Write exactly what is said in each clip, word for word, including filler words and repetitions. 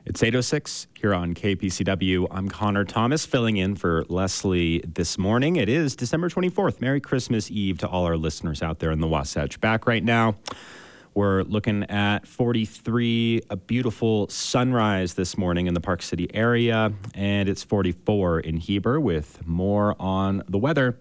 It's eight oh six here on K P C W. I'm Connor Thomas, filling in for Leslie this morning. It is December twenty-fourth. Merry Christmas Eve to all our listeners out there in the Wasatch. Back right now, we're looking at forty-three, a beautiful sunrise this morning in the Park City area, and it's forty-four in Heber with more on the weather.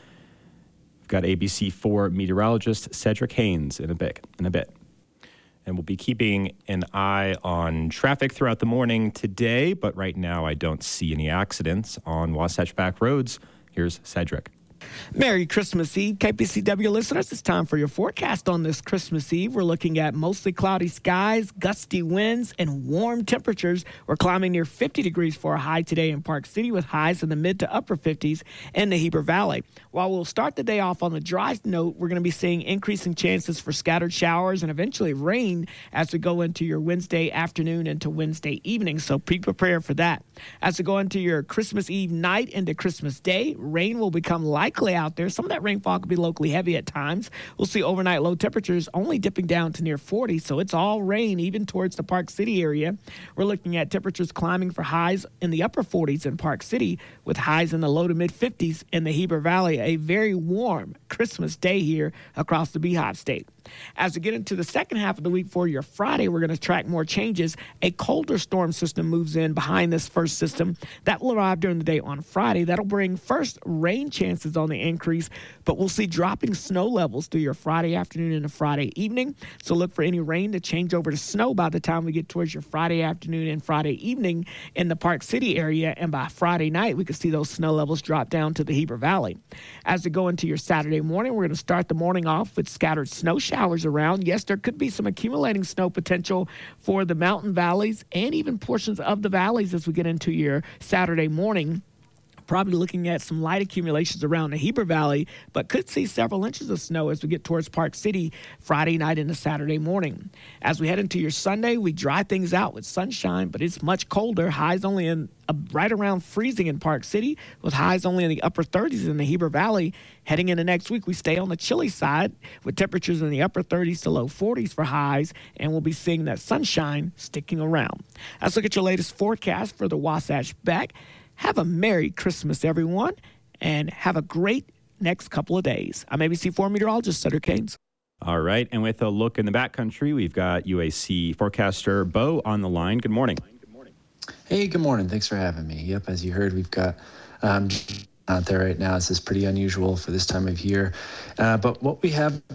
We've got A B C four meteorologist Cedric Haynes in a bit. In a bit. And we'll be keeping an eye on traffic throughout the morning today, but right now I don't see any accidents on Wasatch Back roads. Here's Cedric. Merry Christmas Eve, K P C W listeners. It's time for your forecast on this Christmas Eve. We're looking at mostly cloudy skies, gusty winds, and warm temperatures. We're climbing near fifty degrees for a high today in Park City with highs in the mid to upper fifties in the Heber Valley. While we'll start the day off on the dry note, we're going to be seeing increasing chances for scattered showers and eventually rain as we go into your Wednesday afternoon into Wednesday evening, so be prepared for that. As we go into your Christmas Eve night into Christmas Day, rain will become likely out there. Some of that rainfall could be locally heavy at times. We'll see overnight low temperatures only dipping down to near forty, so it's all rain even towards the Park City area. We're looking at temperatures climbing for highs in the upper forties in Park City with highs in the low to mid fifties in the Heber Valley. A very warm Christmas day here across the Beehive State. As we get into the second half of the week for your Friday, we're going to track more changes. A colder storm system moves in behind this first system. That will arrive during the day on Friday. That'll bring first rain chances on the increase, but we'll see dropping snow levels through your Friday afternoon and a Friday evening. So look for any rain to change over to snow by the time we get towards your Friday afternoon and Friday evening in the Park City area. And by Friday night, we could see those snow levels drop down to the Heber Valley. As we go into your Saturday morning, we're going to start the morning off with scattered snow showers around. Yes, there could be some accumulating snow potential for the mountain valleys and even portions of the valleys as we get into your Saturday morning. Probably looking at some light accumulations around the Heber Valley, but could see several inches of snow as we get towards Park City Friday night into Saturday morning. As we head into your Sunday, we dry things out with sunshine, but it's much colder. Highs only in uh, right around freezing in Park City, with highs only in the upper thirties in the Heber Valley. Heading into next week, we stay on the chilly side with temperatures in the upper thirties to low forties for highs, and we'll be seeing that sunshine sticking around. Let's look at your latest forecast for the Wasatch Back. Have a Merry Christmas, everyone, and have a great next couple of days. I'm A B C four meteorologist Cedric Haynes. All right, and with a look in the backcountry, we've got U A C forecaster Bo on the line. Good morning. Good morning. Hey, good morning. Thanks for having me. Yep, as you heard, we've got um, out there right now. This is pretty unusual for this time of year. Uh, but what we have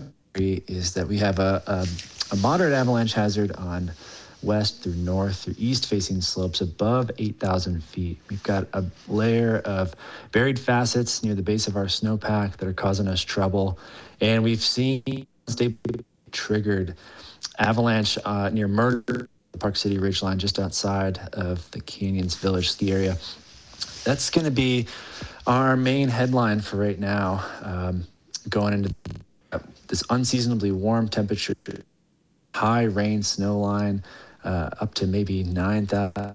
is that we have a, a, a moderate avalanche hazard on west through north through east facing slopes above eight thousand feet. We've got a layer of buried facets near the base of our snowpack that are causing us trouble. And we've seen triggered avalanche uh, near Murder, the Park City Ridgeline, just outside of the Canyons Village ski area. That's going to be our main headline for right now, um, going into this unseasonably warm temperature, high rain snow line, uh, up to maybe nine thousand.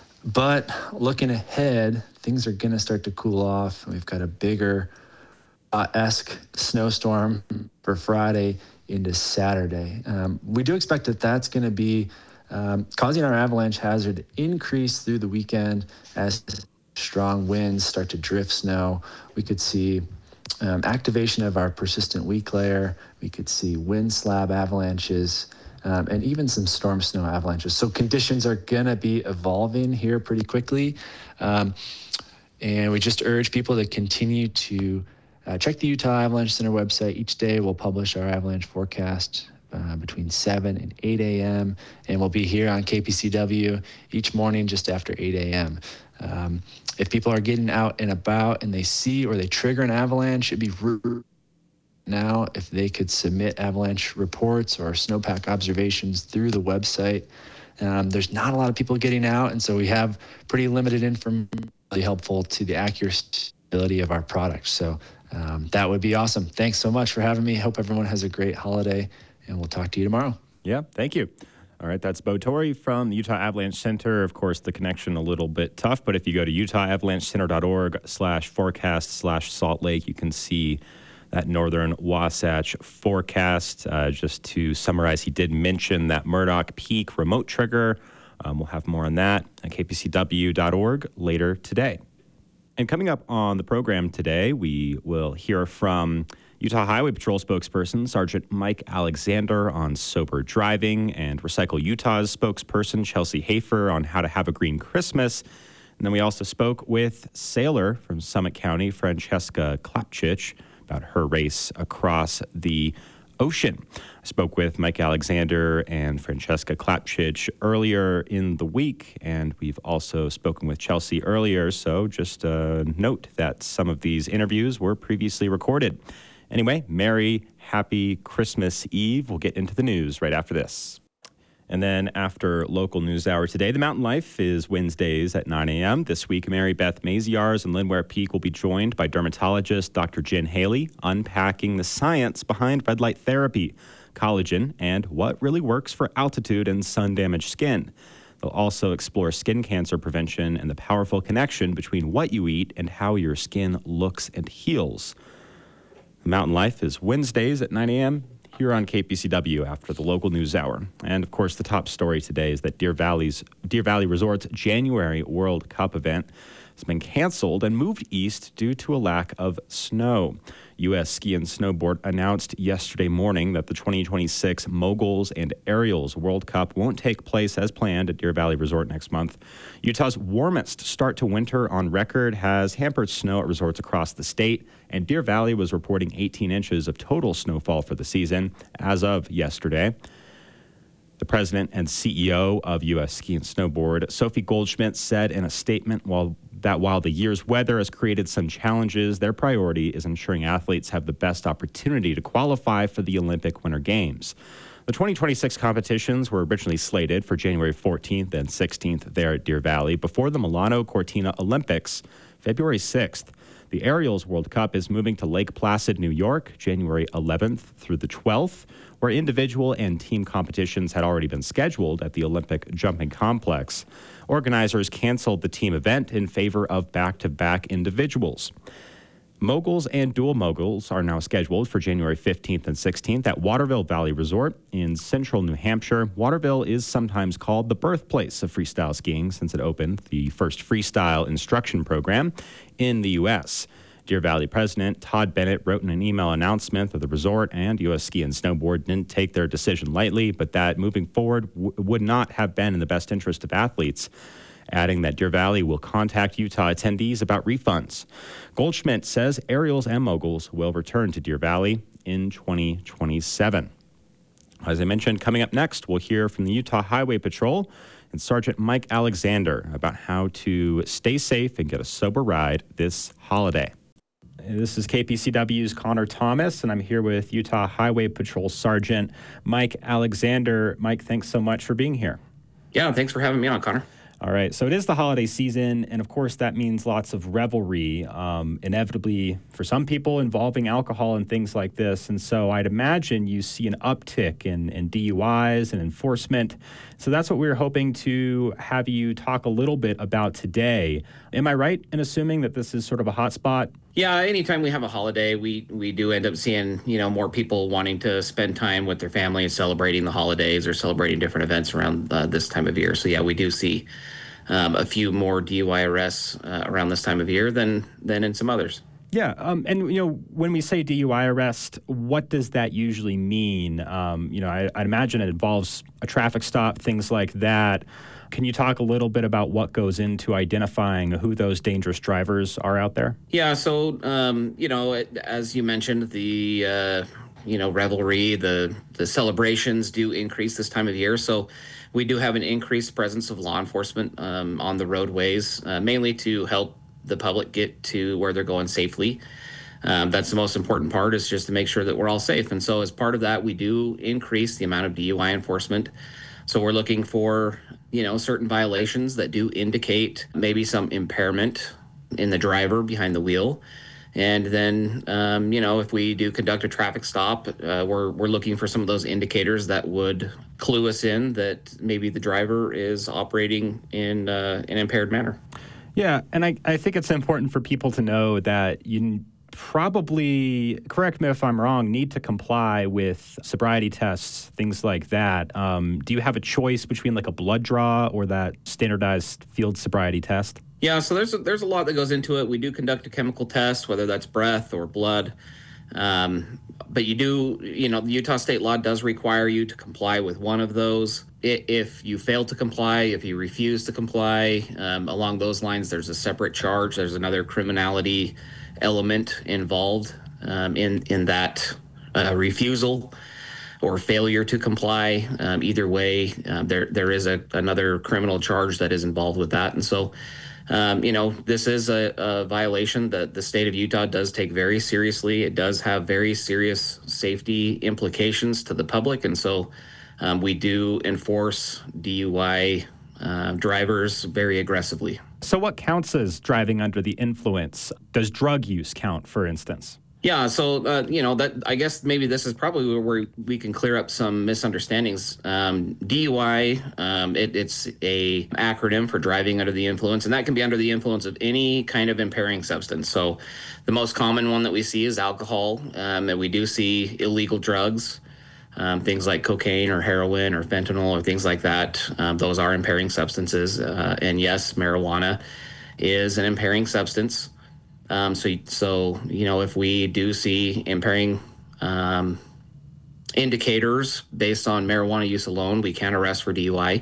But looking ahead, things are going to start to cool off. We've got a bigger uh, esque snowstorm for Friday into Saturday. Um, we do expect that that's going to be um, causing our avalanche hazard to increase through the weekend as strong winds start to drift snow. We could see um, activation of our persistent weak layer. We could see wind slab avalanches. Um, and even some storm snow avalanches. So conditions are going to be evolving here pretty quickly. Um, and we just urge people to continue to uh, check the Utah Avalanche Center website. Each day we'll publish our avalanche forecast uh, between seven and eight a.m. And we'll be here on K P C W each morning just after eight a.m. Um, if people are getting out and about and they see or they trigger an avalanche, it'd be rude now if they could submit avalanche reports or snowpack observations through the website. Um, there's not a lot of people getting out, and so we have pretty limited information, really helpful to the accuracy of our products. So um, that would be awesome. Thanks so much for having me. Hope everyone has a great holiday, and we'll talk to you tomorrow. Yeah, thank you. All right, that's Bo Torrey from the Utah Avalanche Center. Of course, the connection a little bit tough, but if you go to utah avalanche center dot org slash forecast slash Salt Lake, you can see that northern Wasatch forecast. Uh, just to summarize, he did mention that Murdoch Peak remote trigger Um, we'll have more on that at k p c w dot org later today. And coming up on the program today, we will hear from Utah Highway Patrol spokesperson Sergeant Mike Alexander on sober driving, and Recycle Utah's spokesperson Chelsea Hafer on how to have a green Christmas. And then we also spoke with sailor from Summit County, Francesca Klapchich, about her race across the ocean. I spoke with Mike Alexander and Francesca Klapchich earlier in the week, and we've also spoken with Chelsea earlier, so just a note that some of these interviews were previously recorded. Anyway, Merry, Happy Christmas Eve. We'll get into the news right after this. And then after local news hour today, the Mountain Life is Wednesdays at nine a.m. This week, Mary Beth Maziarz and Lindware Peak will be joined by dermatologist Doctor Jen Haley, unpacking the science behind red light therapy, collagen, and what really works for altitude and sun-damaged skin. They'll also explore skin cancer prevention and the powerful connection between what you eat and how your skin looks and heals. The Mountain Life is Wednesdays at nine a.m. here on K P C W after the local news hour. And of course, the top story today is that Deer Valley's Deer Valley Resort's January World Cup event has been canceled and moved east due to a lack of snow. U S Ski and Snowboard announced yesterday morning that the twenty twenty-six Moguls and Aerials World Cup won't take place as planned at Deer Valley Resort next month. Utah's warmest start to winter on record has hampered snow at resorts across the state, and Deer Valley was reporting eighteen inches of total snowfall for the season as of yesterday. The president and C E O of U S Ski and Snowboard, Sophie Goldschmidt, said in a statement while that while the year's weather has created some challenges, their priority is ensuring athletes have the best opportunity to qualify for the Olympic Winter Games. The twenty twenty-six competitions were originally slated for January fourteenth and sixteenth there at Deer Valley before the Milano Cortina Olympics, February sixth. The Aerials World Cup is moving to Lake Placid, New York, January eleventh through the twelfth, where individual and team competitions had already been scheduled at the Olympic Jumping Complex. Organizers canceled the team event in favor of back-to-back individuals. Moguls and dual moguls are now scheduled for January fifteenth and sixteenth at Waterville Valley Resort in central New Hampshire. Waterville is sometimes called the birthplace of freestyle skiing since it opened the first freestyle instruction program in the U S Deer Valley President Todd Bennett wrote in an email announcement that the resort and U S Ski and Snowboard didn't take their decision lightly, but that moving forward w- would not have been in the best interest of athletes, adding that Deer Valley will contact Utah attendees about refunds. Goldschmidt says Aerials and Moguls will return to Deer Valley in twenty twenty-seven. As I mentioned, coming up next, we'll hear from the Utah Highway Patrol and Sergeant Mike Alexander about how to stay safe and get a sober ride this holiday. This is K P C W's Connor Thomas, and I'm here with Utah Highway Patrol Sergeant Mike Alexander. Mike, thanks so much for being here. Yeah, thanks for having me on, Connor. All right, so it is the holiday season, and of course that means lots of revelry, um, inevitably for some people involving alcohol and things like this. And so I'd imagine you see an uptick in, in D U Is and enforcement. So that's what we were hoping to have you talk a little bit about today. Am I right in assuming that this is sort of a hot spot? Yeah, anytime we have a holiday, we we do end up seeing, you know, more people wanting to spend time with their family and celebrating the holidays or celebrating different events around uh, this time of year. So yeah, we do see um, a few more D U I arrests uh, around this time of year than than in some others. Yeah, um, and you know, when we say D U I arrest, what does that usually mean? Um, you know, I, I'd imagine it involves a traffic stop, things like that. Can you talk a little bit about what goes into identifying who those dangerous drivers are out there? Yeah, so, um, you know, it, as you mentioned, the, uh, you know, revelry, the, the celebrations do increase this time of year. So we do have an increased presence of law enforcement um, on the roadways, uh, mainly to help the public get to where they're going safely. Um, that's the most important part, is just to make sure that we're all safe. And so as part of that, we do increase the amount of D U I enforcement. So we're looking for, you know, certain violations that do indicate maybe some impairment in the driver behind the wheel. And then, um, you know, if we do conduct a traffic stop, uh, we're we're looking for some of those indicators that would clue us in that maybe the driver is operating in uh, an impaired manner. Yeah, and I, I think it's important for people to know that you probably, correct me if I'm wrong, need to comply with sobriety tests, things like that. Um, do you have a choice between like a blood draw or that standardized field sobriety test? Yeah, so there's a, there's a lot that goes into it. We do conduct a chemical test, whether that's breath or blood. Um, but you do, you know, the Utah state law does require you to comply with one of those. If you fail to comply, if you refuse to comply, um, along those lines, there's a separate charge. There's another criminality element involved um, in in that uh, refusal or failure to comply. Um, either way, uh, there there is a another criminal charge that is involved with that, and so. Um, you know, this is a, a violation that the state of Utah does take very seriously. It does have very serious safety implications to the public. And so um, we do enforce D U I uh, drivers very aggressively. So what counts as driving under the influence? Does drug use count, for instance? Yeah, so, uh, you know, that I guess maybe this is probably where we can clear up some misunderstandings. Um, D U I, um, it, it's a acronym for driving under the influence, and that can be under the influence of any kind of impairing substance. So the most common one that we see is alcohol, um, and we do see illegal drugs, um, things like cocaine or heroin or fentanyl or things like that. Um, those are impairing substances, uh, and yes, marijuana is an impairing substance. Um, so, so you know, if we do see impairing um, indicators based on marijuana use alone, we can arrest for D U I.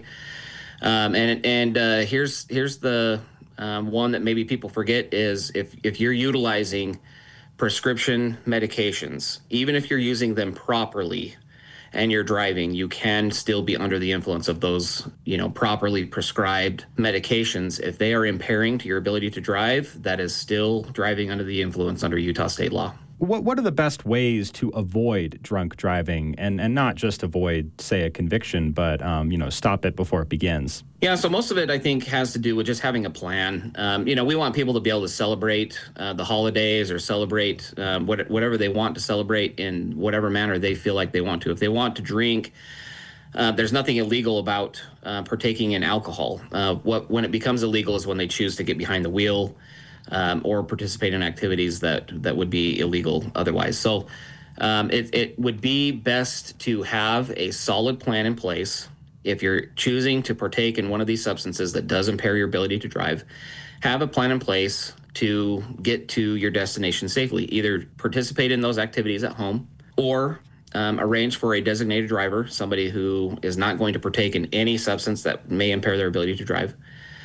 Um, and and uh, here's here's the um, one that maybe people forget is if if you're utilizing prescription medications, even if you're using them properly and you're driving, you can still be under the influence of those, you know, properly prescribed medications. If they are impairing to your ability to drive, that is still driving under the influence under Utah state law. What What are the best ways to avoid drunk driving, and and not just avoid, say, a conviction, but um, you know, stop it before it begins? Yeah, so most of it, I think, has to do with just having a plan. Um, you know, we want people to be able to celebrate uh, the holidays or celebrate um, what, whatever they want to celebrate in whatever manner they feel like they want to. If they want to drink, uh, there's nothing illegal about uh, partaking in alcohol. Uh, what when it becomes illegal is when they choose to get behind the wheel um, or participate in activities that that would be illegal otherwise. So um, it, it would be best to have a solid plan in place. If you're choosing to partake in one of these substances that does impair your ability to drive, have a plan in place to get to your destination safely. Either participate in those activities at home or um, arrange for a designated driver, somebody who is not going to partake in any substance that may impair their ability to drive.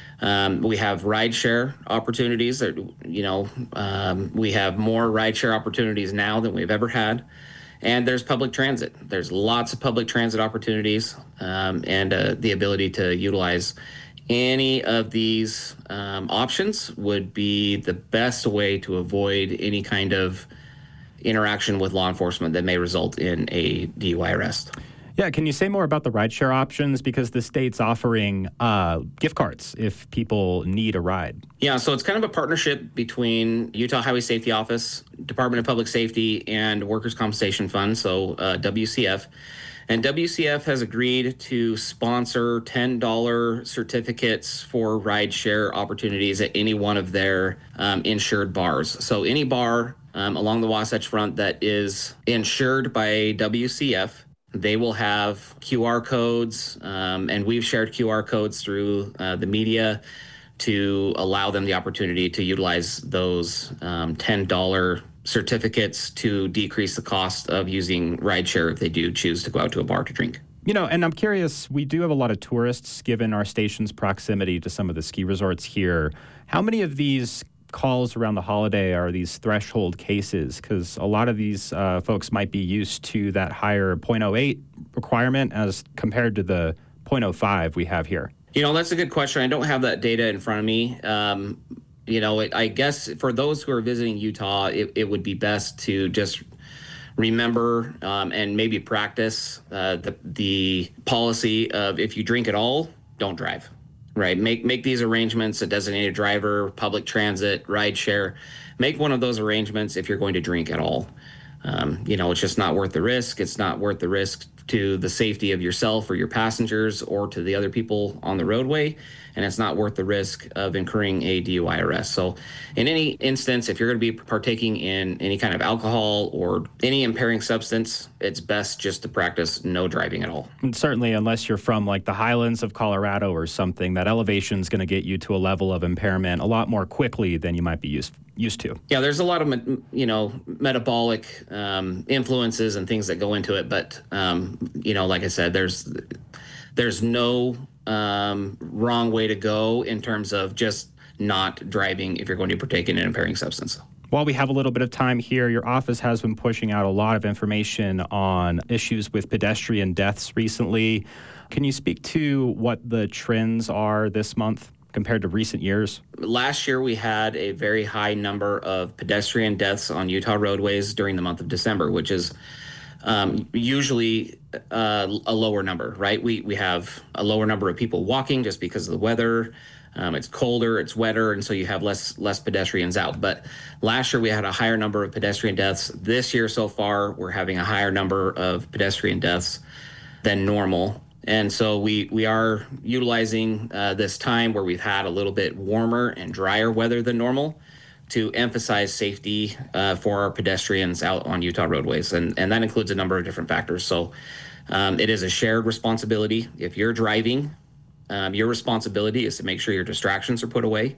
Um, we have rideshare opportunities. That, you know, um, we have more rideshare opportunities now than we've ever had. And there's public transit. There's lots of public transit opportunities um, and uh, the ability to utilize any of these um, options would be the best way to avoid any kind of interaction with law enforcement that may result in a D U I arrest. Yeah, can you say more about the rideshare options? Because the state's offering uh, gift cards if people need a ride. Yeah, so it's kind of a partnership between Utah Highway Safety Office, Department of Public Safety, and Workers' Compensation Fund, so uh, W C F. And W C F has agreed to sponsor ten dollars certificates for rideshare opportunities at any one of their um, insured bars. So any bar um, along the Wasatch Front that is insured by W C F, they will have Q R codes, um, and we've shared Q R codes through uh, the media to allow them the opportunity to utilize those um, ten dollars certificates to decrease the cost of using rideshare if they do choose to go out to a bar to drink. You know, and I'm curious, we do have a lot of tourists given our station's proximity to some of the ski resorts here. How many of these calls around the holiday are these threshold cases? Because a lot of these uh, folks might be used to that higher point oh eight requirement as compared to the point oh five we have here. You know, that's a good question. I don't have that data in front of me. Um, you know, it, I guess for those who are visiting Utah, it, it would be best to just remember um, and maybe practice uh, the, the policy of if you drink at all, don't drive. Right. Make make these arrangements, a designated driver, public transit, rideshare. Make one of those arrangements if you're going to drink at all. Um, you know, it's just not worth the risk. It's not worth the risk to the safety of yourself or your passengers or to the other people on the roadway. And it's not worth the risk of incurring a D U I arrest. So in any instance, if you're going to be partaking in any kind of alcohol or any impairing substance, it's best just to practice no driving at all. And certainly, unless you're from like the highlands of Colorado or something, that elevation is going to get you to a level of impairment a lot more quickly than you might be used used to. Yeah, there's a lot of, you know, metabolic um, influences and things that go into it. But, um, you know, like I said, there's there's no um, wrong way to go in terms of just not driving if you're going to partake in an impairing substance. While we have a little bit of time here, your office has been pushing out a lot of information on issues with pedestrian deaths recently. Can you speak to what the trends are this month compared to recent years? Last year, we had a very high number of pedestrian deaths on Utah roadways during the month of December, which is um, usually uh, a lower number, right? We we have a lower number of people walking just because of the weather. Um, it's colder, it's wetter, and so you have less less pedestrians out. But last year we had a higher number of pedestrian deaths. This year so far, we're having a higher number of pedestrian deaths than normal. And so we we are utilizing uh, this time where we've had a little bit warmer and drier weather than normal to emphasize safety uh, for our pedestrians out on Utah roadways. And, and that includes a number of different factors. So um, it is a shared responsibility. If you're driving, Um, your responsibility is to make sure your distractions are put away,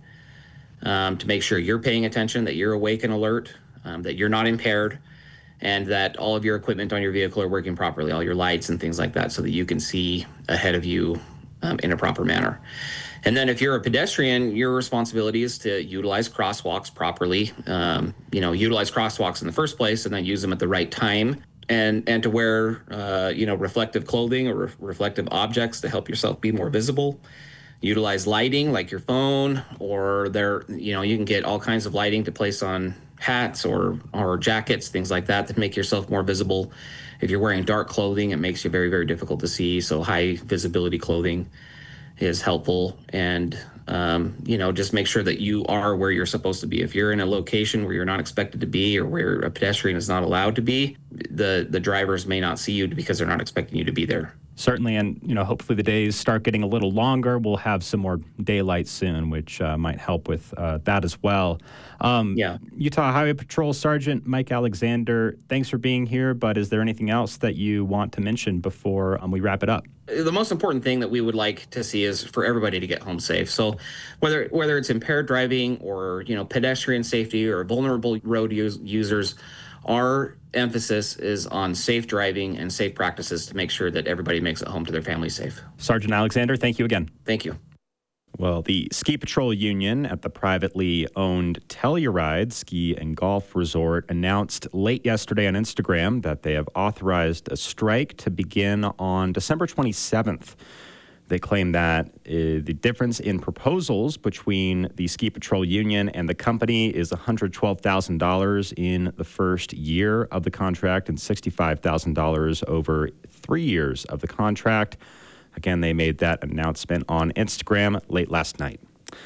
um, to make sure you're paying attention, that you're awake and alert, um, that you're not impaired, and that all of your equipment on your vehicle are working properly, all your lights and things like that, so that you can see ahead of you um, in a proper manner. And then if you're a pedestrian, your responsibility is to utilize crosswalks properly, um, you know, utilize crosswalks in the first place and then use them at the right time. And and to wear, uh, you know, reflective clothing or re- reflective objects to help yourself be more visible. Utilize lighting like your phone, or there, you know, you can get all kinds of lighting to place on hats or or jackets, things like that, that make yourself more visible. If you're wearing dark clothing, it makes you very, very difficult to see. So high visibility clothing is helpful. And, um, you know, just make sure that you are where you're supposed to be. If you're in a location where you're not expected to be or where a pedestrian is not allowed to be, the, the drivers may not see you because they're not expecting you to be there. Certainly, and, you know, hopefully the days start getting a little longer. We'll have some more daylight soon, which uh, might help with uh, that as well. Um, yeah. Utah Highway Patrol Sergeant Mike Alexander, thanks for being here, but is there anything else that you want to mention before um, we wrap it up? The most important thing that we would like to see is for everybody to get home safe. So whether whether it's impaired driving or, you know, pedestrian safety or vulnerable road use, users, our emphasis is on safe driving and safe practices to make sure that everybody makes it home to their family safe. Sergeant Alexander, thank you again. Thank you. Well, the Ski Patrol Union at the privately owned Telluride Ski and Golf Resort announced late yesterday on Instagram that they have authorized a strike to begin on December twenty-seventh. They claim that uh, the difference in proposals between the Ski Patrol Union and the company is one hundred twelve thousand dollars in the first year of the contract and sixty-five thousand dollars over three years of the contract. Again, they made that announcement on Instagram late last night.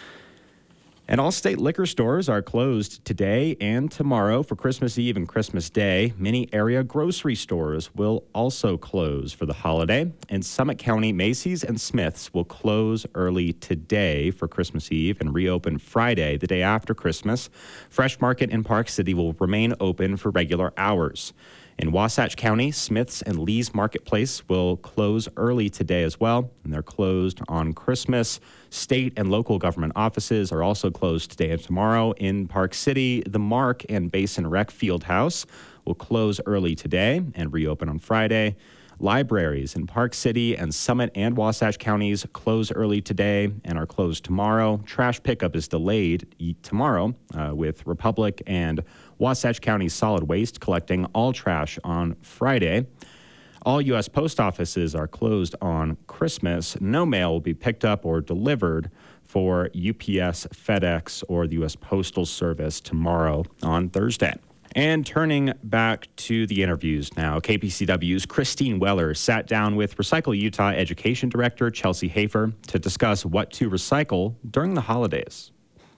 And all state liquor stores are closed today and tomorrow for Christmas Eve and Christmas Day. Many area grocery stores will also close for the holiday. In Summit County, Macy's and Smith's will close early today for Christmas Eve and reopen Friday, the day after Christmas. Fresh Market in Park City will remain open for regular hours. In Wasatch County, Smith's and Lee's Marketplace will close early today as well, and they're closed on Christmas. State and local government offices are also closed today and tomorrow. In Park City, the Mark and Basin Rec Field House will close early today and reopen on Friday. Libraries in Park City and Summit and Wasatch counties close early today and are closed tomorrow. Trash pickup is delayed tomorrow uh, with Republic and Wasatch County Solid Waste collecting all trash on Friday. All U S post offices are closed on Christmas. No mail will be picked up or delivered for U P S, FedEx, or the U S Postal Service tomorrow on Thursday. And turning back to the interviews now, K P C W's Christine Weller sat down with Recycle Utah Education Director Chelsea Hafer to discuss what to recycle during the holidays.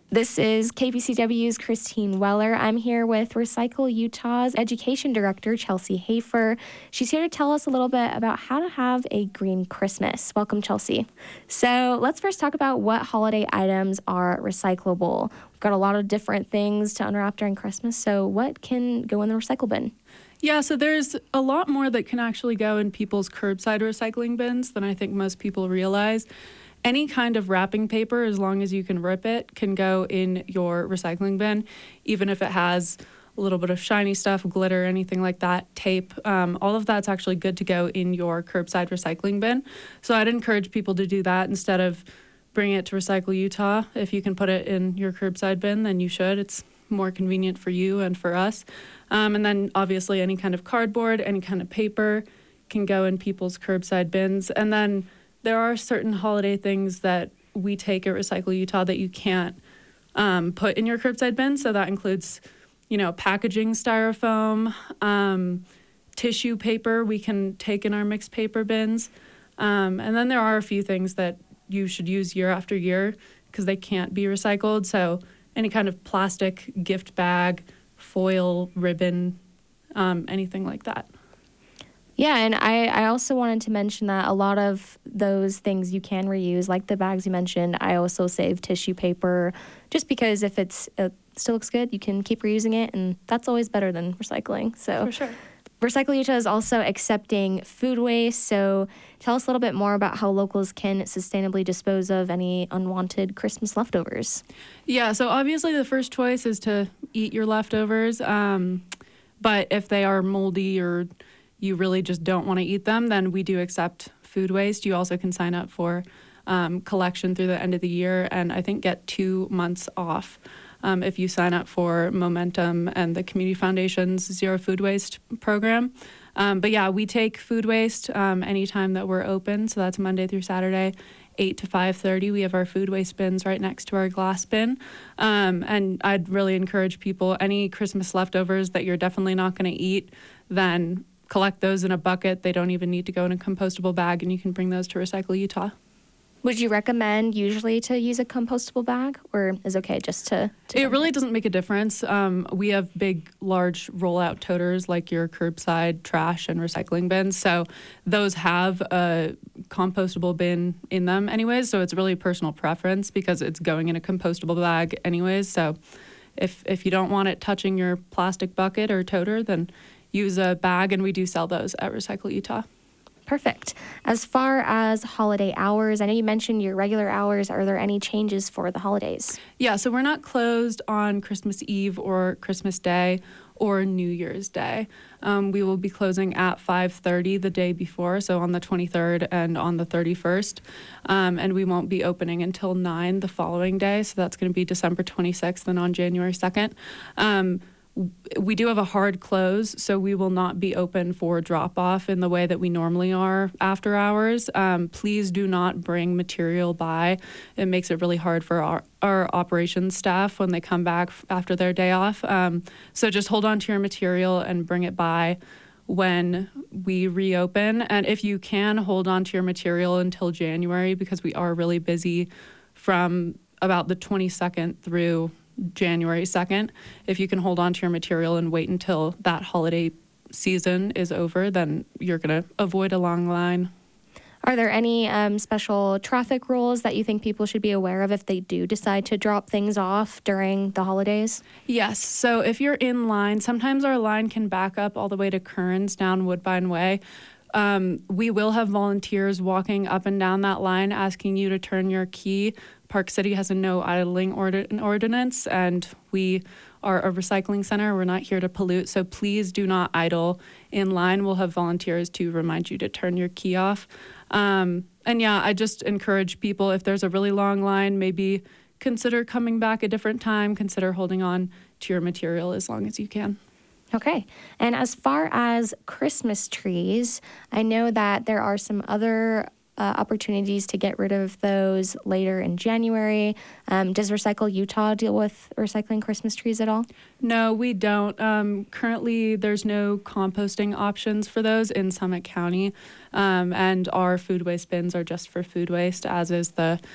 This is K P C W's Christine Weller. I'm here with Recycle Utah's Education Director, Chelsea Hafer. She's here to tell us a little bit about how to have a green Christmas. Welcome, Chelsea. So let's first talk about what holiday items are recyclable. We've got a lot of different things to unwrap during Christmas, so what can go in the recycle bin? Yeah, so there's a lot more that can actually go in people's curbside recycling bins than I think most people realize. Any kind of wrapping paper, as long as you can rip it, can go in your recycling bin, even if it has a little bit of shiny stuff, glitter, anything like that, tape. Um, all of that's actually good to go in your curbside recycling bin. So I'd encourage people to do that instead of bringing it to Recycle Utah. If you can put it in your curbside bin, then you should. It's more convenient for you and for us. Um, and then obviously any kind of cardboard, any kind of paper can go in people's curbside bins. And then there are certain holiday things that we take at Recycle Utah that you can't um, put in your curbside bin. So that includes, you know, packaging styrofoam, um, tissue paper we can take in our mixed paper bins. Um, and then there are a few things that you should use year after year because they can't be recycled. So any kind of plastic gift bag, foil, ribbon, um, anything like that. Yeah, and I, I also wanted to mention that a lot of those things you can reuse, like the bags you mentioned. I also save tissue paper just because if it's it still looks good, you can keep reusing it, and that's always better than recycling. So For sure. Recycle Utah is also accepting food waste. So tell us a little bit more about how locals can sustainably dispose of any unwanted Christmas leftovers. Yeah, so obviously the first choice is to eat your leftovers. Um, but if they are moldy or you really just don't want to eat them, then we do accept food waste. You also can sign up for um, collection through the end of the year and I think get two months off um, if you sign up for Momentum and the Community Foundation's Zero Food Waste program. Um, but yeah, we take food waste um, anytime that we're open. So that's Monday through Saturday, eight to five thirty. We have our food waste bins right next to our glass bin. Um, and I'd really encourage people, any Christmas leftovers that you're definitely not going to eat, then collect those in a bucket. They don't even need to go in a compostable bag, and you can bring those to Recycle Utah. Would you recommend usually to use a compostable bag, or is it okay just to? to it really doesn't make a difference. Um, we have big, large rollout toters like your curbside trash and recycling bins. So those have a compostable bin in them anyways. So it's really personal preference because it's going in a compostable bag anyways. So if if you don't want it touching your plastic bucket or toter, then use a bag, and we do sell those at Recycle Utah. Perfect. As far as holiday hours, I know you mentioned your regular hours. Are there any changes for the holidays? Yeah, so we're not closed on Christmas Eve or Christmas Day or New Year's Day. Um, we will be closing at five thirty the day before, so on the twenty-third and on the thirty-first. Um, and we won't be opening until nine the following day, so that's going to be December twenty-sixth and on January second. Um, We do have a hard close, so we will not be open for drop-off in the way that we normally are after hours. Um, please do not bring material by. It makes it really hard for our, our operations staff when they come back after their day off. Um, so just hold on to your material and bring it by when we reopen. And if you can, hold on to your material until January because we are really busy from about the twenty-second through January second. If you can hold on to your material and wait until that holiday season is over, then you're going to avoid a long line. Are there any um, special traffic rules that you think people should be aware of if they do decide to drop things off during the holidays? Yes. So if you're in line, sometimes our line can back up all the way to Kearns down Woodbine Way. Um, we will have volunteers walking up and down that line asking you to turn your key. Park City has a no idling ordi- ordinance, and we are a recycling center. We're not here to pollute, so please do not idle in line. We'll have volunteers to remind you to turn your key off. Um, and yeah, I just encourage people, if there's a really long line, maybe consider coming back a different time. Consider holding on to your material as long as you can. Okay. And as far as Christmas trees, I know that there are some other uh, opportunities to get rid of those later in January. Um, does Recycle Utah deal with recycling Christmas trees at all? No, we don't. Um, currently, there's no composting options for those in Summit County, um, and our food waste bins are just for food waste, as is the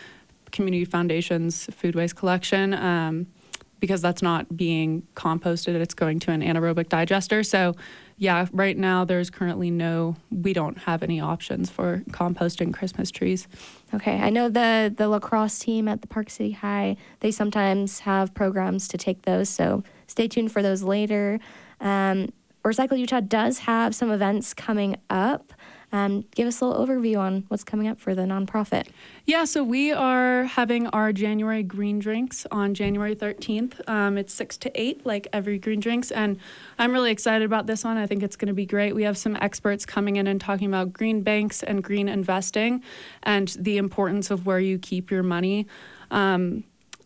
community foundation's food waste collection. Um, because that's not being composted, it's going to an anaerobic digester. So yeah, right now there's currently no, we don't have any options for composting Christmas trees. Okay, I know the, the lacrosse team at the Park City High, they sometimes have programs to take those, so stay tuned for those later. Um, Recycle Utah does have some events coming up. Um, give us a little overview on what's coming up for the nonprofit. Yeah, so we are having our January Green Drinks on January thirteenth. Um, it's six to eight, like every Green Drinks, and I'm really excited about this one. I think it's going to be great. We have some experts coming in and talking about green banks and green investing and the importance of where you keep your money. Um,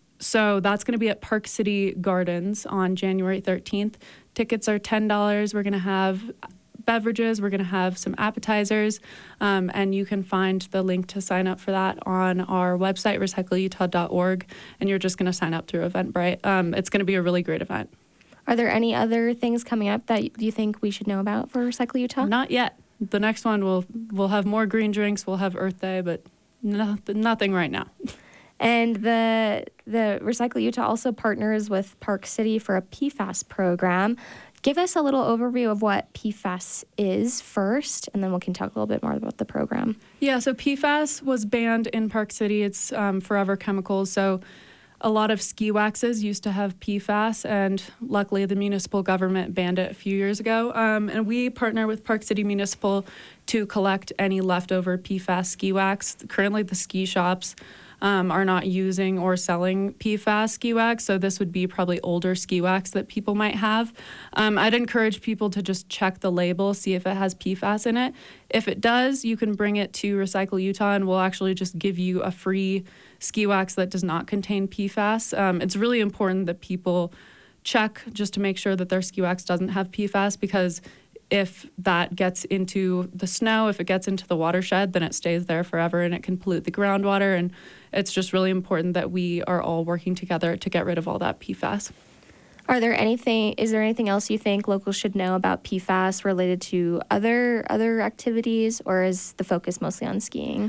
so that's going to be at Park City Gardens on January thirteenth. Tickets are ten dollars. We're going to have beverages. We're going to have some appetizers, um, and you can find the link to sign up for that on our website, recycle utah dot org, and you're just going to sign up through Eventbrite. Um, it's going to be a really great event. Are there any other things coming up that you think we should know about for Recycle Utah? Not yet. The next one, we'll, we'll have more green drinks, we'll have Earth Day, but no, nothing right now. And the the Recycle Utah also partners with Park City for a P FAS program. Give us a little overview of what P FAS is first, and then we can talk a little bit more about the program. Yeah, so P FAS was banned in Park City. It's um, forever chemicals. So a lot of ski waxes used to have P FAS, and luckily the municipal government banned it a few years ago. Um, and we partner with Park City Municipal to collect any leftover P FAS ski wax. Currently, the ski shops Um, are not using or selling P FAS ski wax, so this would be probably older ski wax that people might have. Um, I'd encourage people to just check the label, see if it has P FAS in it. If it does, you can bring it to Recycle Utah, and we'll actually just give you a free ski wax that does not contain P FAS. Um, it's really important that people check just to make sure that their ski wax doesn't have P FAS, because if that gets into the snow, if it gets into the watershed, then it stays there forever and it can pollute the groundwater. And it's just really important that we are all working together to get rid of all that P FAS. Are there anything, is there anything else you think locals should know about P FAS related to other other activities, or is the focus mostly on skiing?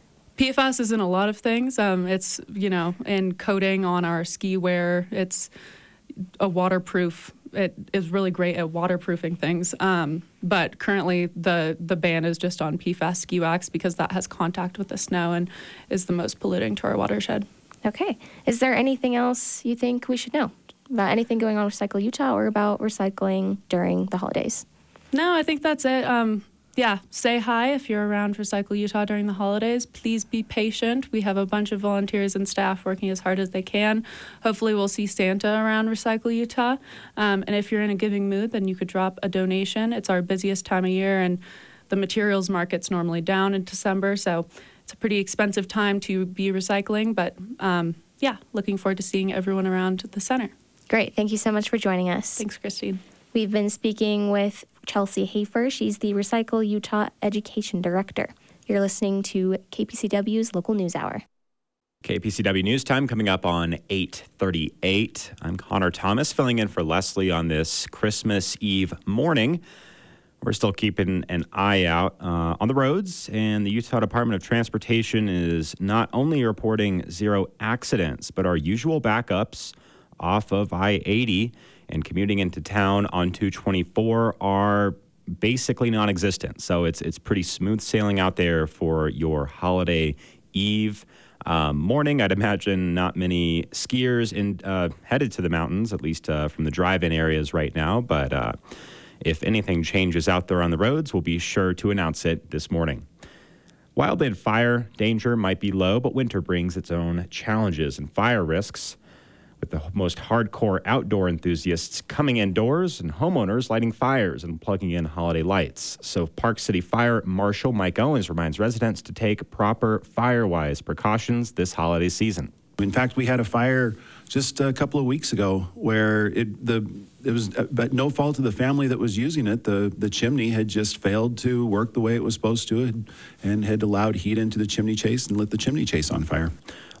P FAS is in a lot of things. Um, it's, you know, in coating on our ski wear. It's a waterproof. It is really great at waterproofing things. Um, but currently the, the ban is just on P FAS ski wax because that has contact with the snow and is the most polluting to our watershed. Okay. Is there anything else you think we should know about anything going on with Recycle Utah or about recycling during the holidays? No, I think that's it. Um, yeah, say hi if you're around Recycle Utah during the holidays. Please be patient. We have a bunch of volunteers and staff working as hard as they can. Hopefully we'll see Santa around Recycle Utah. Um, and if you're in a giving mood, then you could drop a donation. It's our busiest time of year, and the materials market's normally down in December, so it's a pretty expensive time to be recycling. But um, yeah, looking forward to seeing everyone around the center. Great. Thank you so much for joining us. Thanks, Christine. We've been speaking with Chelsea Hafer. She's the Recycle Utah Education Director. You're listening to K P C W's Local News Hour. K P C W News Time coming up on eight thirty-eight. I'm Connor Thomas, filling in for Leslie on this Christmas Eve morning. We're still keeping an eye out uh, on the roads, and the Utah Department of Transportation is not only reporting zero accidents, but our usual backups off of I eighty and commuting into town on two twenty-four are basically non-existent. So it's it's pretty smooth sailing out there for your holiday eve um, morning. I'd imagine not many skiers in uh, headed to the mountains, at least uh, from the drive-in areas right now. But uh, if anything changes out there on the roads, we'll be sure to announce it this morning. Wildland fire danger might be low, but winter brings its own challenges and fire risks, with the most hardcore outdoor enthusiasts coming indoors and homeowners lighting fires and plugging in holiday lights. So Park City Fire Marshal Mike Owens reminds residents to take proper fire-wise precautions this holiday season. In fact, we had a fire just a couple of weeks ago where it the it was but no fault of the family that was using it. The the chimney had just failed to work the way it was supposed to, and had allowed heat into the chimney chase and lit the chimney chase on fire.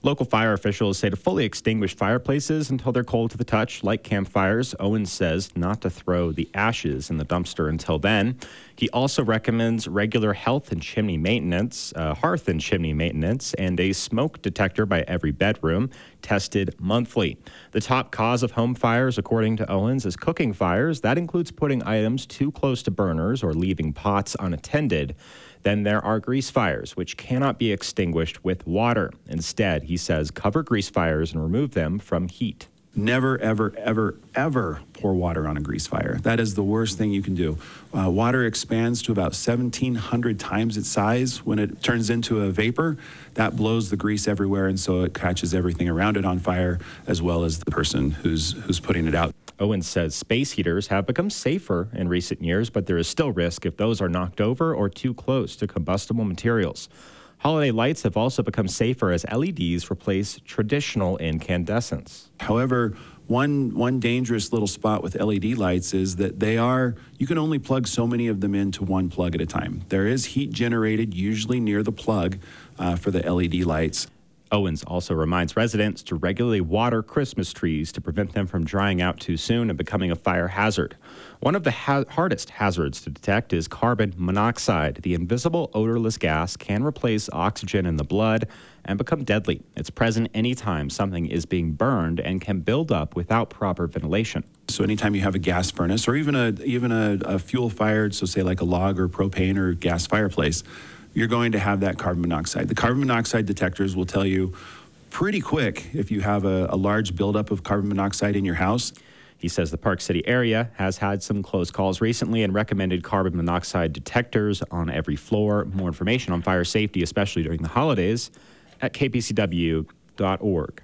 Local fire officials say to fully extinguish fireplaces until they're cold to the touch, like campfires. Owens says not to throw the ashes in the dumpster until then. He also recommends regular health and chimney maintenance, uh, hearth and chimney maintenance, and a smoke detector by every bedroom, tested monthly. The top cause of home fires, according to Owens, is cooking fires. That includes putting items too close to burners or leaving pots unattended. Then there are grease fires, which cannot be extinguished with water. Instead, he says, cover grease fires and remove them from heat. Never, ever, ever, ever pour water on a grease fire. That is the worst thing you can do. Uh, water expands to about seventeen hundred times its size. When it turns into a vapor, that blows the grease everywhere, and so it catches everything around it on fire, as well as the person who's who's putting it out. Owens says space heaters have become safer in recent years, but there is still risk if those are knocked over or too close to combustible materials. Holiday lights have also become safer as L E Ds replace traditional incandescents. However, one one dangerous little spot with L E D lights is that they are, you can only plug so many of them into one plug at a time. There is heat generated usually near the plug uh, for the L E D lights. Owens also reminds residents to regularly water Christmas trees to prevent them from drying out too soon and becoming a fire hazard. One of the ha- hardest hazards to detect is carbon monoxide. The invisible odorless gas can replace oxygen in the blood and become deadly. It's present anytime something is being burned and can build up without proper ventilation. So anytime you have a gas furnace or even a even a, a fuel-fired, so say like a log or propane or gas fireplace, you're going to have that carbon monoxide. The carbon monoxide detectors will tell you pretty quick if you have a, a large buildup of carbon monoxide in your house. He says the Park City area has had some close calls recently and recommended carbon monoxide detectors on every floor. More information on fire safety, especially during the holidays, at k p c w dot org.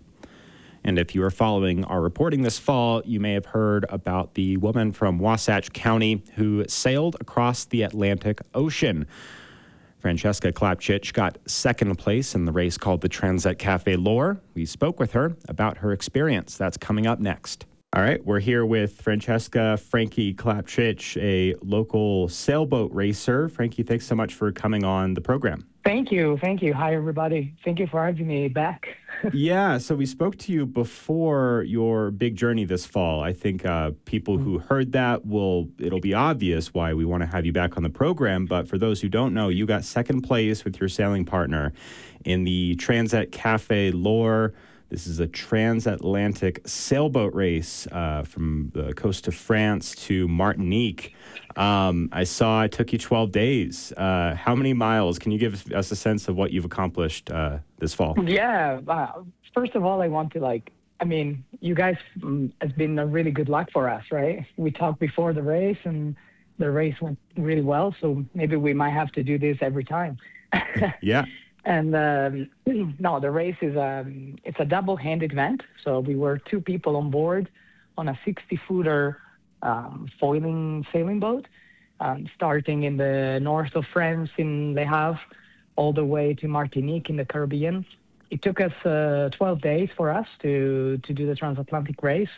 And if you are following our reporting this fall, you may have heard about the woman from Wasatch County who sailed across the Atlantic Ocean. Francesca Klapchich got second place in the race called the Transat Cafe Loire. We spoke with her about her experience. That's coming up next. All right, we're here with Francesca Frankie Klapchich, a local sailboat racer. Frankie, thanks so much for coming on the program. Thank you. Thank you. Hi, everybody. Thank you for having me back. Yeah, so we spoke to you before your big journey this fall. I think uh, people who heard that will, it'll be obvious why we want to have you back on the program. But for those who don't know, you got second place with your sailing partner in the Transat Cafe Loire. This is a transatlantic sailboat race uh, from the coast of France to Martinique. Um, I saw it took you twelve days. Uh, how many miles? Can you give us a sense of what you've accomplished uh, this fall? Yeah. Uh, first of all, I want to like, I mean, you guys um, has been a really good luck for us, right? We talked before the race and the race went really well. So maybe we might have to do this every time. Yeah. And um, no, the race is um, it's a double-handed event. So we were two people on board on a sixty-footer um, foiling sailing boat, um, starting in the north of France in Le Havre, all the way to Martinique in the Caribbean. It took us uh, twelve days for us to to do the transatlantic race,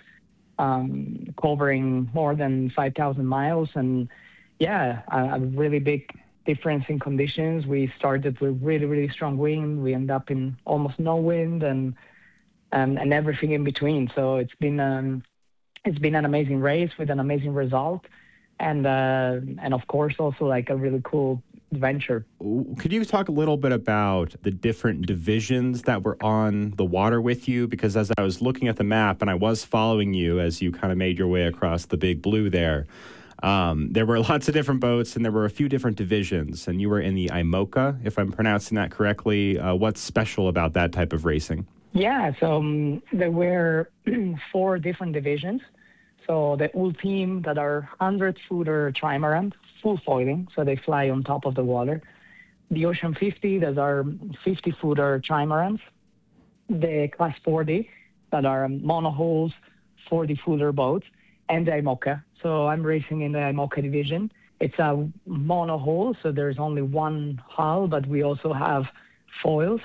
um, covering more than five thousand miles, and yeah, a, a really big difference in conditions. We started with really, really strong wind. We end up in almost no wind and and, and everything in between. So it's been um, it's been an amazing race with an amazing result, and uh, and of course also like a really cool adventure. Could you talk a little bit about the different divisions that were on the water with you? Because as I was looking at the map and I was following you as you kind of made your way across the big blue there, Um, there were lots of different boats, and there were a few different divisions, and you were in the IMOCA, if I'm pronouncing that correctly. Uh, what's special about that type of racing? Yeah, so um, there were four different divisions. So the U L team that are hundred-footer trimaran, full foiling, so they fly on top of the water. The Ocean fifty, that are fifty-footer trimarans. The Class forty, that are monohulls, forty-footer boats, and the IMOCA. So I'm racing in the IMOCA division. It's a monohull, so there's only one hull, but we also have foils.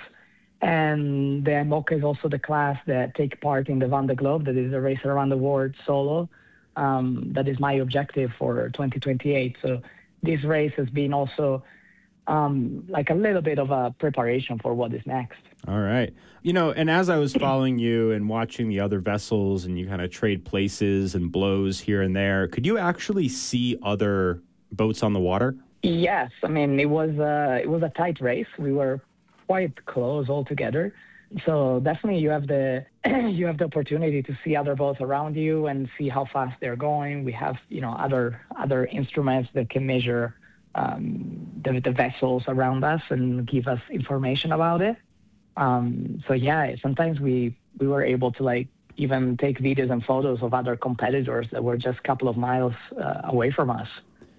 And the IMOCA is also the class that take part in the Vendée Globe, that is a race around the world solo. Um, that is my objective for twenty twenty-eight. So this race has been also um, like a little bit of a preparation for what is next. All right. You know, and as I was following you and watching the other vessels and you kind of trade places and blows here and there, could you actually see other boats on the water? Yes, I mean it was uh, it was a tight race. We were quite close all together, so definitely you have the you have the opportunity to see other boats around you and see how fast they're going. We have you know other other instruments that can measure um, the the vessels around us and give us information about it. Um, so yeah, sometimes we we were able to like even take videos and photos of other competitors that were just a couple of miles uh, away from us.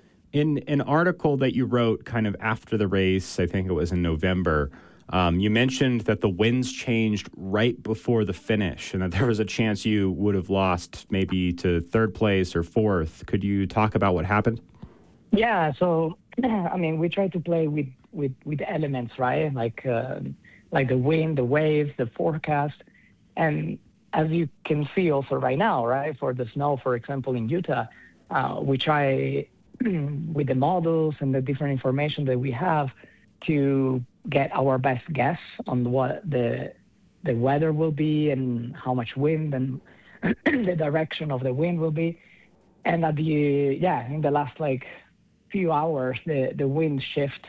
In an article that you wrote kind of after the race, I think it was in November, um, you mentioned that the winds changed right before the finish and that there was a chance you would have lost maybe to third place or fourth. Could you talk about what happened? Yeah, so, I mean, we try to play with, with, with elements, right? Like, uh, like the wind, the waves, the forecast. And as you can see also right now, right, for the snow, for example, in Utah, uh, we try with the models and the different information that we have to get our best guess on what the the weather will be and how much wind and the direction of the wind will be. And at the yeah, in the last like few hours, the the wind shift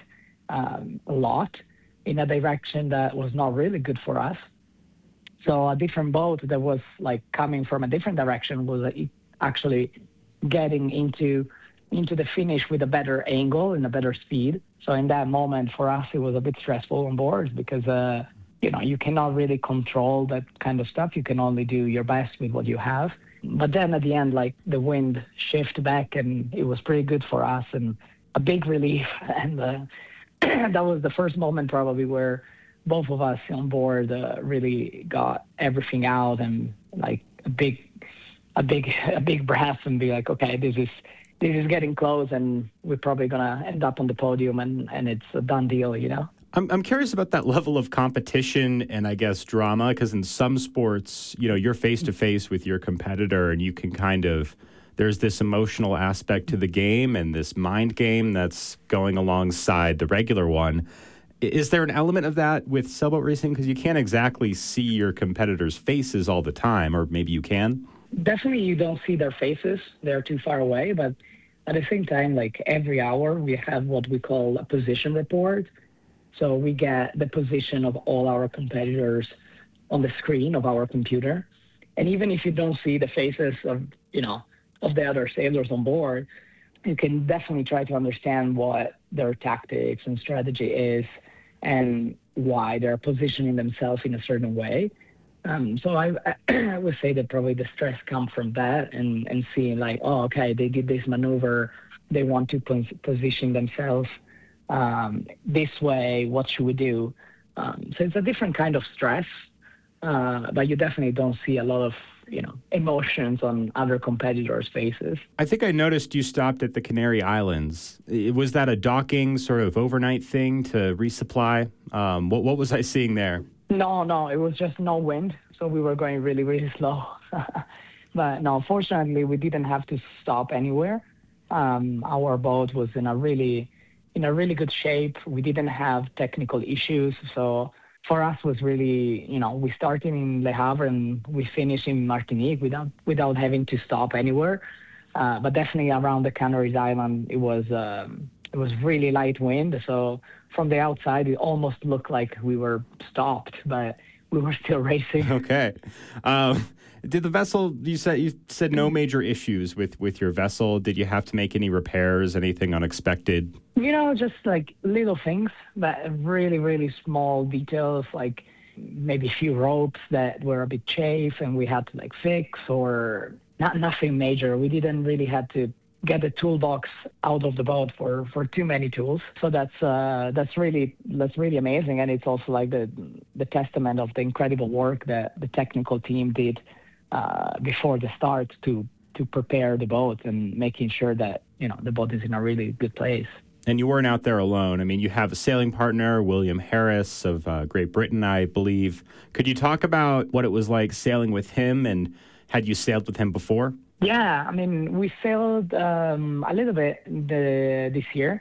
um, a lot in a direction that was not really good for us. So a different boat that was like coming from a different direction was actually getting into into the finish with a better angle and a better speed. So in that moment, for us, it was a bit stressful on board because, uh, you know, you cannot really control that kind of stuff. You can only do your best with what you have. But then at the end, like the wind shifted back and it was pretty good for us and a big relief. And uh, that was the first moment probably where both of us on board uh, really got everything out and like a big, a big, a big breath and be like, okay, this is, this is getting close and we're probably going to end up on the podium and, and it's a done deal, you know? I'm I'm curious about that level of competition and I guess drama, because in some sports, you know, you're face to face with your competitor and you can kind of, there's this emotional aspect to the game and this mind game that's going alongside the regular one. Is there an element of that with sailboat racing? Because you can't exactly see your competitors' faces all the time, or maybe you can? Definitely you don't see their faces. They're too far away. But at the same time, like every hour, we have what we call a position report. So we get the position of all our competitors on the screen of our computer. And even if you don't see the faces of, you know, of the other sailors on board, you can definitely try to understand what their tactics and strategy is and why they're positioning themselves in a certain way. Um, so I, I would say that probably the stress comes from that and, and seeing like, oh, okay, they did this maneuver. They want to pos- position themselves um, this way. What should we do? Um, so it's a different kind of stress, uh, but you definitely don't see a lot of, you know, emotions on other competitors' faces. I think I noticed you stopped at the Canary Islands. Was that a docking sort of overnight thing to resupply? Um, what, what was I seeing there? No, no, it was just no wind, so we were going really, really slow. But no, fortunately, we didn't have to stop anywhere. Um, our boat was in a really, in a really good shape. We didn't have technical issues, so for us was really, you know, we started in Le Havre and we finished in Martinique without without having to stop anywhere. Uh, but definitely around the Canary Islands, it was um, it was really light wind, so from the outside, it almost looked like we were stopped, but we were still racing. Okay. Um, did the vessel, you said you said no major issues with, with your vessel. Did you have to make any repairs, anything unexpected? You know, just like little things, but really, really small details, like maybe a few ropes that were a bit chafed and we had to like fix, or not nothing major. We didn't really have to get the toolbox out of the boat for, for too many tools. So that's uh, that's really that's really amazing, and it's also like the the testament of the incredible work that the technical team did uh, before the start to to prepare the boat and making sure that, you know, the boat is in a really good place. And you weren't out there alone. I mean, you have a sailing partner, William Harris of uh, Great Britain, I believe. Could you talk about what it was like sailing with him, and had you sailed with him before? Yeah, I mean, we sailed um, a little bit the, this year.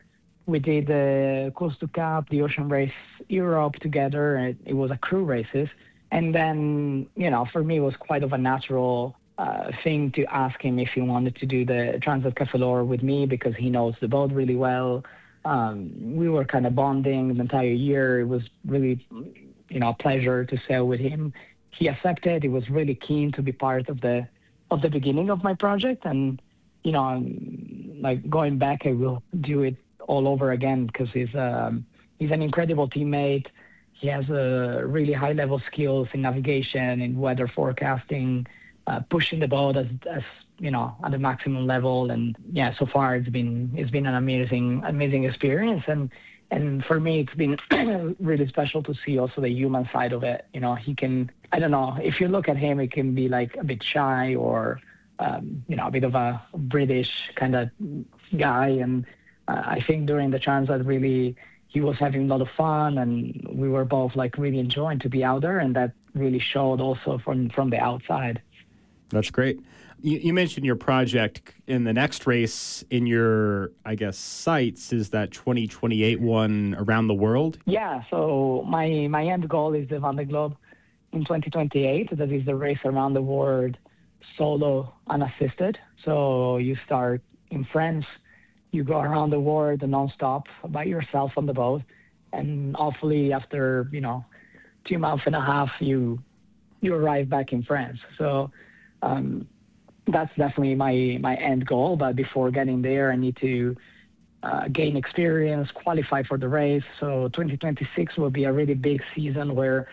we did the Coastal Cup, the Ocean Race Europe together, and it, it was a crew races. And then, you know, for me, it was quite of a natural uh, thing to ask him if he wanted to do the Transat Cafe d'Or with me because he knows the boat really well. Um, we were kind of bonding the entire year. It was really, you know, a pleasure to sail with him. He accepted. He was really keen to be part of the of the beginning of my project. And, you know, I'm, like going back, I will do it all over again because he's um, he's an incredible teammate. He has a uh, really high level skills in navigation, in weather forecasting, uh, pushing the boat as, as you know at the maximum level. And yeah, so far it's been it's been an amazing amazing experience. And and for me, it's been really special to see also the human side of it. You know, he can I don't know if you look at him, he can be like a bit shy or um, you know a bit of a British kind of guy. And uh, I think during the Transat really. He was having a lot of fun, and we were both like really enjoying to be out there, and that really showed also from from the outside. That's great. You, you mentioned your project in the next race in your, I guess, sights is that twenty twenty-eight one around the world. Yeah. So my my end goal is the Vendée Globe in twenty twenty-eight. That is the race around the world, solo, unassisted. So you start in France. You go around the world nonstop by yourself on the boat, and hopefully after you know two months and a half, you you arrive back in France. So um, that's definitely my my end goal. But before getting there, I need to uh, gain experience, qualify for the race. So twenty twenty-six will be a really big season where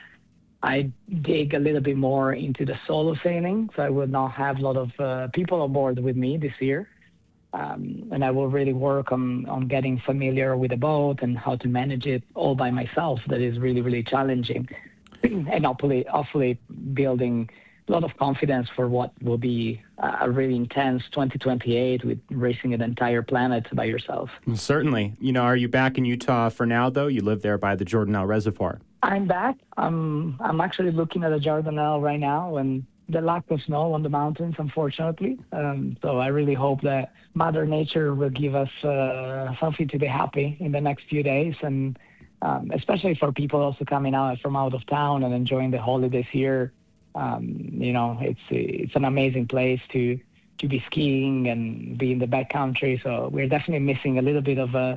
I dig a little bit more into the solo sailing. So I will not have a lot of uh, people on board with me this year. Um, and I will really work on, on getting familiar with the boat and how to manage it all by myself. That is really, really challenging. And hopefully, hopefully building a lot of confidence for what will be a really intense twenty twenty-eight with racing an entire planet by yourself. Certainly. You know, are you back in Utah for now, though? You live there by the Jordanelle Reservoir. I'm back. I'm, I'm actually looking at the Jordanelle right now, and the lack of snow on the mountains, unfortunately. Um, so I really hope that Mother Nature will give us uh, something to be happy in the next few days. And um, especially for people also coming out from out of town and enjoying the holidays here. Um, you know, it's it's an amazing place to, to be skiing and be in the backcountry. So we're definitely missing a little bit of a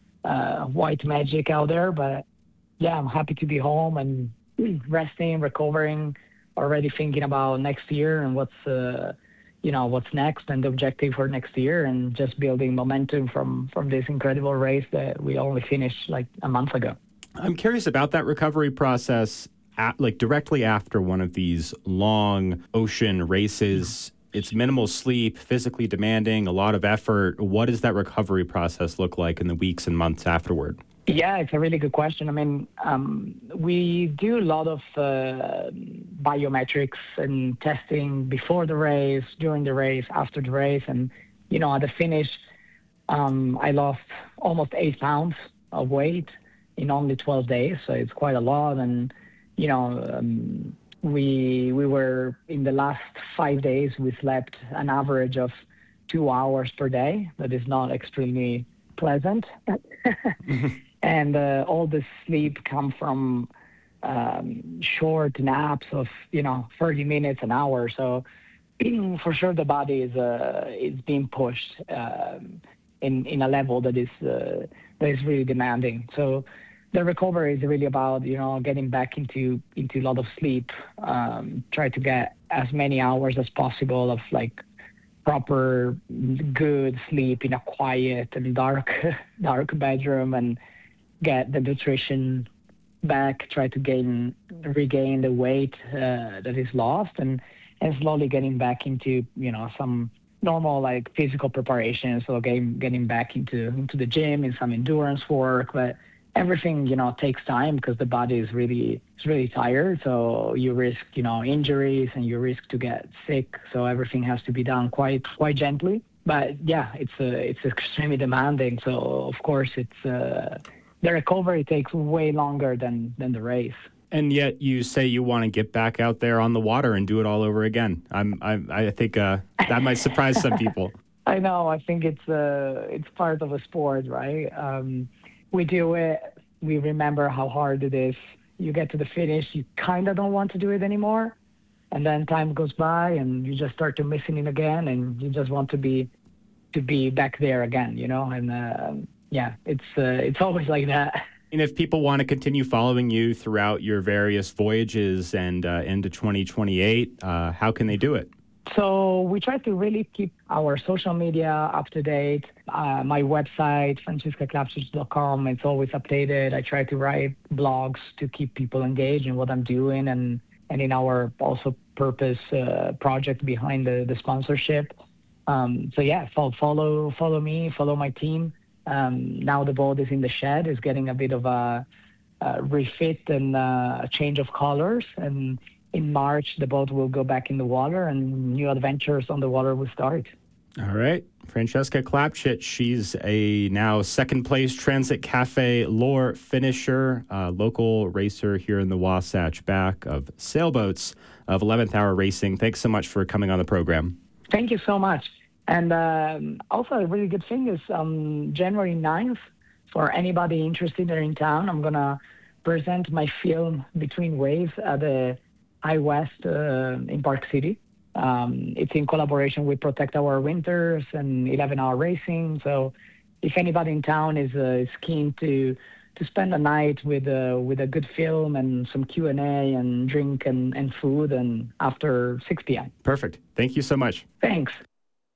uh, white magic out there. But yeah, I'm happy to be home and resting, recovering, already thinking about next year and what's uh, you know what's next and the objective for next year, and just building momentum from from this incredible race that we only finished like a month ago. I'm curious about that recovery process, at, like directly after one of these long ocean races. It's minimal sleep, physically demanding, a lot of effort. What does that recovery process look like in the weeks and months afterward? Yeah, it's a really good question. I mean, um, we do a lot of uh, biometrics and testing before the race, during the race, after the race. And, you know, at the finish, um, I lost almost eight pounds of weight in only twelve days. So it's quite a lot. And, you know, um, we we were in the last five days, we slept an average of two hours per day. That is not extremely pleasant. Mm-hmm. And uh, all the sleep come from um, short naps of, you know, thirty minutes, an hour. So for sure the body is uh, is being pushed um, in, in a level that is uh, that is really demanding. So the recovery is really about, you know, getting back into, into a lot of sleep, um, try to get as many hours as possible of like proper good sleep in a quiet and dark dark bedroom, and get the nutrition back, try to gain regain the weight uh, that is lost, and and slowly getting back into, you know, some normal like physical preparation. So getting getting back into into the gym and some endurance work. But everything, you know, takes time because the body is really is really tired. So you risk, you know, injuries and you risk to get sick. So everything has to be done quite quite gently. But yeah, it's uh, it's extremely demanding. So of course it's uh, the recovery takes way longer than than the race. And yet you say you want to get back out there on the water and do it all over again. I'm, I, I think uh, that might surprise some people. I know. I think it's uh, it's part of a sport, right? Um, we do it. We remember how hard it is. You get to the finish, you kind of don't want to do it anymore, and then time goes by, and you just start to missing it again, and you just want to be to be back there again, you know. And uh, yeah, it's uh, it's always like that. And if people want to continue following you throughout your various voyages and uh, into twenty twenty-eight, uh, how can they do it? So we try to really keep our social media up to date. Uh, my website, francesca klapcic dot com, it's always updated. I try to write blogs to keep people engaged in what I'm doing and, and in our also purpose uh, project behind the, the sponsorship. Um, so yeah, follow, follow follow me, follow my team. Um, now the boat is in the shed, is getting a bit of a, a refit and uh, a change of colors. And in March, the boat will go back in the water and new adventures on the water will start. All right. Francesca Klapcic, she's a now second place Transit Cafe Lure finisher, uh, local racer here in the Wasatch Back of sailboats of eleventh Hour Racing. Thanks so much for coming on the program. Thank you so much. And um, also a really good thing is um, January ninth, for anybody interested in town, I'm going to present my film Between Waves at the iWest uh, in Park City. Um, it's in collaboration with Protect Our Winters and eleven Hour Racing. So if anybody in town is, uh, is keen to to spend a night with uh, with a good film and some Q and A and drink and, and food and after six p.m. Perfect. Thank you so much. Thanks.